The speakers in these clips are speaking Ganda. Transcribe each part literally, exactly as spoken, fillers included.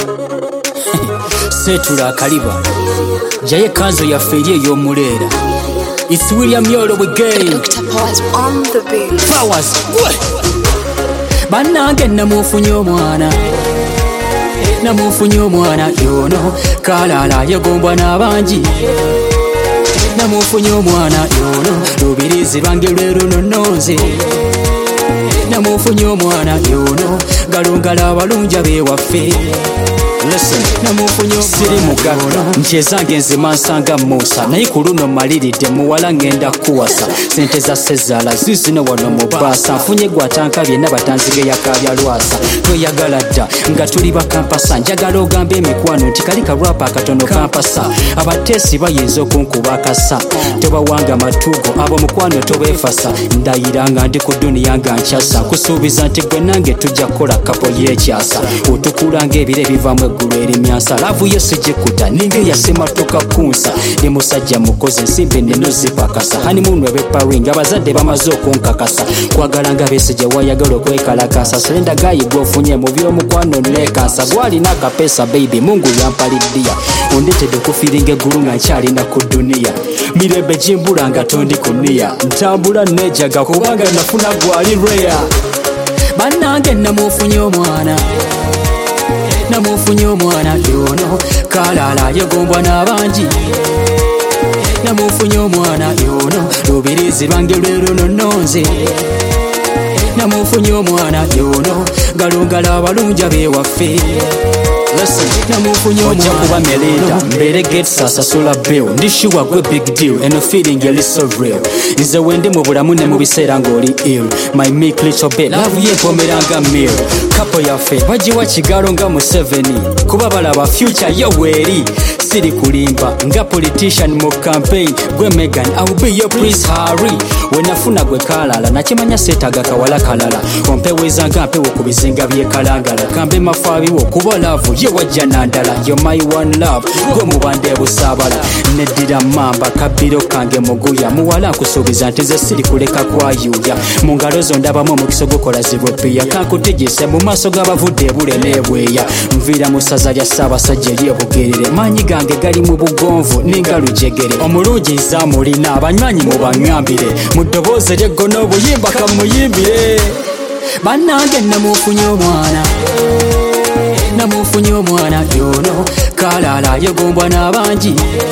Setula Kaliba Jaye kanzo ya ferie yo mulera. It's William Yolo again. Doctor Powers on the beat. Powers Banange namufunye omwana Namufunye omwana yono Kalala yagombwa n'abangi Namufunye omwana yono Lubirizi lwange lwerunonoze Namufunye omwana yono Galungala abalunja bewaffe. Listen, namufunyo siri mugato nchezange nzima nsanga Musa naye ku luno maliridde muwala ngenda kuwasa sente za sezala zizino wano mu baasa nfunye gwatankabye n'abatanzige yakabya lwasa tweyagala dda nga tuli bakampasa njagala ogambe emikwano nti kali karwapa akatono kampasa abateesi bayinza okunkuba akasa tebawanga matugo abo mukwano tobeefasa ndayira nga ndi ku duniya nga nkyasa nkusuubiza nti gwe nange tujja kukola kapo y'ekyasa otukula ng'ebire bivaamu eggulu erimyansa laavu yo sijikuta ninge yasematoka kunsa ne musajja mukozi ensimbi enneno zipakasa hanimuunu ebeparing abazadde bamaze okunkakasa kwagala nga beesije wayagala okwekalakasa selenda gayigwa ofunye mu by'omukwano neekansa gwalina akapeesa baby mungu yampaliddiya ondetedde okufiiringa eggulu nga nkyalina ku duniya mirembe gimbula nga tondi ku niya ntambula neejaga kubanga nafuna gwali reya bannange namufunye omwana Namufunye omwana yono Kalala yagombwa n'abangi Namufunye omwana yono Lubirizi lwange lwerunonoze Namufunye omwana yono Galungala abalunja bewaffe. Listen, namufunye omwana kuba meleda mbere get sasa sula bill ndishiwa gwe big deal and a feeling a little real nze wende mu bulamu ne mu biseera ng'oli ill my meek little bit love ye pomeranga meal kapo yaffe bagiwa kigalo nga mu seven kuba balaba future yo weri siri kulimba nga politician mu campaign gwe Megan I will be your Prince Harry wenafuna gwe kalala nakimanya setaga kawala kalala ompeweza nga mpewo ku bizinga byekalangala kambe mafaabiwo kuba love ye wajja nandala you're my one love gwe mubande busabala neddira mamba kabiro kange muguya muwala nkusuubiza nti ze siri kuleka kwayuya mu ngalo zo ndabamu omukisa gukola zibopiya kankutigise mu maaso g'abavudde ebule n'ebweya nviira mu ssaza lya ssaabasajja ery'obugerere maanyi gange gali mu bugonvu ninga lujegere omulungi nzaamulina abanywanyi mu baŋŋambire mu ddoboozi ery'eggona obuyimba kamuyimbire bannange namufunye omwana Namufunye omwana yono Kalala yagombwa n'abangi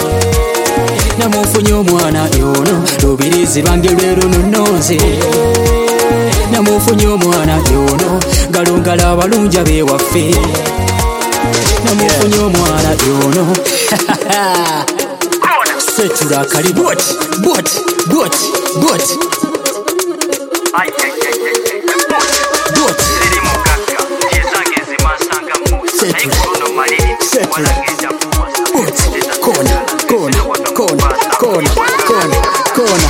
Namufunye omwana yono Lubirizi lwange lwerunonoze Namufunye omwana yono Galungala abalunja bewaffe. Namufunye omwana yono Setula Kaliba Bot bot bot bot Kona, kona, kona, kona, kona, kona.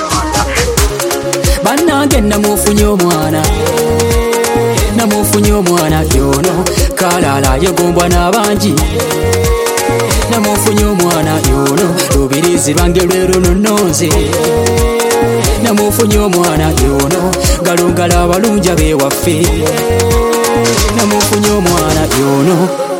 Bannange namufunye omwana Namufunye omwana yono Kalala yagombwa n'abangi Namufunye omwana yono Lubirizi lwange lwerunonoze Namufunye omwana yono Galungala abalunja bewaffe. Namufunye omwana yono